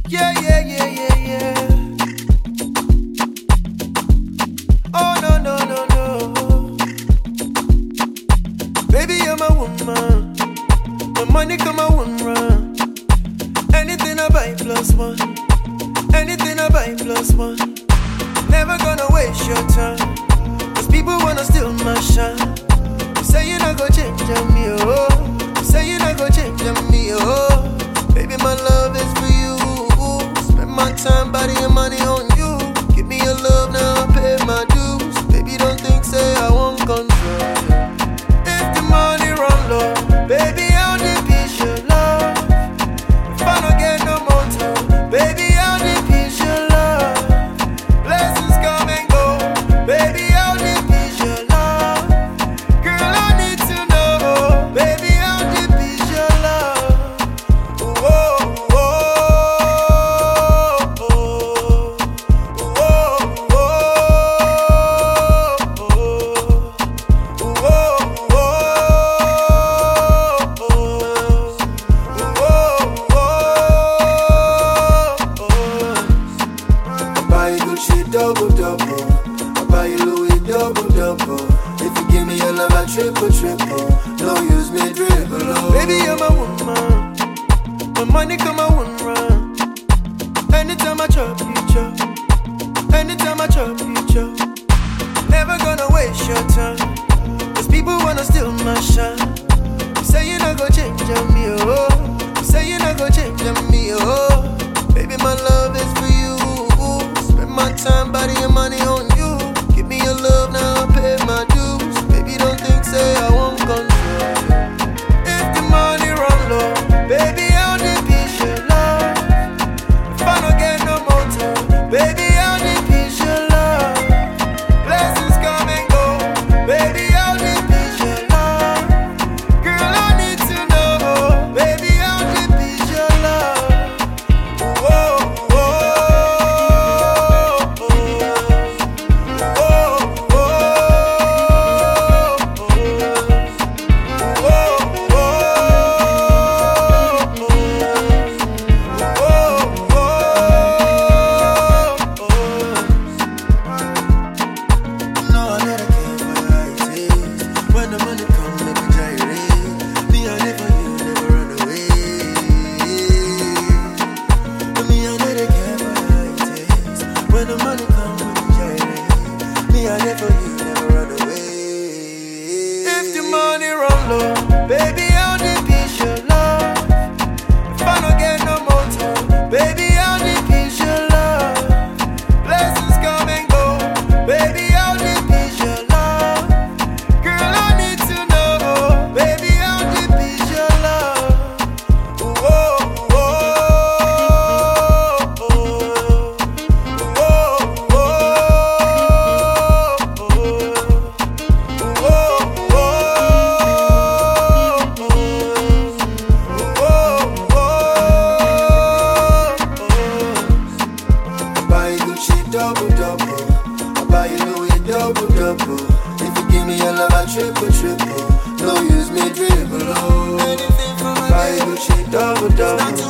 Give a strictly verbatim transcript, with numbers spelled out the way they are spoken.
Yeah, yeah, yeah, yeah, yeah. Oh, no, no, no, no. Baby, you're my woman. My money come, I won't run. Anything I buy plus one. Anything I buy plus one. Never gonna waste your time. Cause people wanna steal my shine. You say you not gonna change on me, oh. You say you not gonna change on me, oh. Baby, my love is for you. Spend my time, body and money on you. Give me your love, now I pay my dues. Baby, don't think, say I won't control you. If the money run low, baby, I'll dish your love. If I don't get no more time, baby, I'll dish your love. Blessings come and go, baby, I'll dish your love. Girl, I need to know, baby, I'll dish your love. Whoa, whoa, whoa, whoa, double, double. I buy you Louis double, double. If you give me your love, I triple, triple. No use me dribble. Oh. Baby, you're my woman. My money come, I won't run. Anytime I chop, you chop. Anytime I chop, you chop. Never gonna waste your time. Cause people wanna steal my shine. You say you're not gonna change on me, oh. You say you're not gonna change on me, oh. Baby, my love is for you. Spend my time, body and money on you. Give me your love, now I pay my dues. Baby, don't think, say I won't control you. If the money run low, baby, I'll dish your love. If I don't get no more time, baby, I'll dish your love. Blessings come and go, baby, I'll dish your love. Girl, I need to know, baby, I'll dish your love. Whoa, whoa. Baby, I'll dish your love. If I don't get no more time, baby, I'll dish your love. Blessings come and go, baby, I'll dish your love. Girl, I need to know, baby, I'll dish your love. Whoa, whoa, whoa, double, double. I buy you Louis double, double. If you give me your love, I triple, triple. No use me dribble. Oh. Anything for my buy you Gucci double, double.